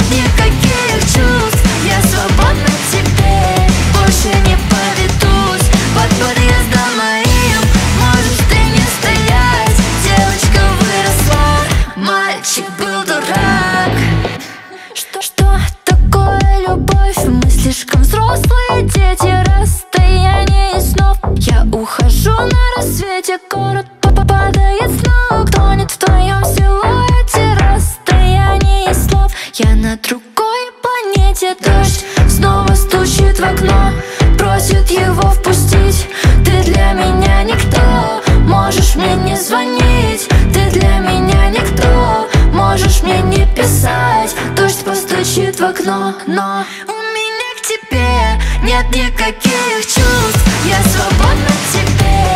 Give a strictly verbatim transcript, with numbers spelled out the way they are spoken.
нет никаких чувств. Я свободна теперь, больше не поведусь под подъездом моим. Можешь ты не стоять, девочка выросла, мальчик был дурак. Что, что такое любовь? Мы слишком взрослые дети, расстояние снов. Я ухожу на рассвете, город падает с ног, тонет в твоем силуэте, расстояние слов. Я на другой планете, дождь снова стучит в окно, просит его впустить. Ты для меня никто, можешь мне не звонить. Ты для меня никто, можешь мне не писать. Дождь постучит в окно, но у меня к тебе нет никаких чувств. Я свободна теперь.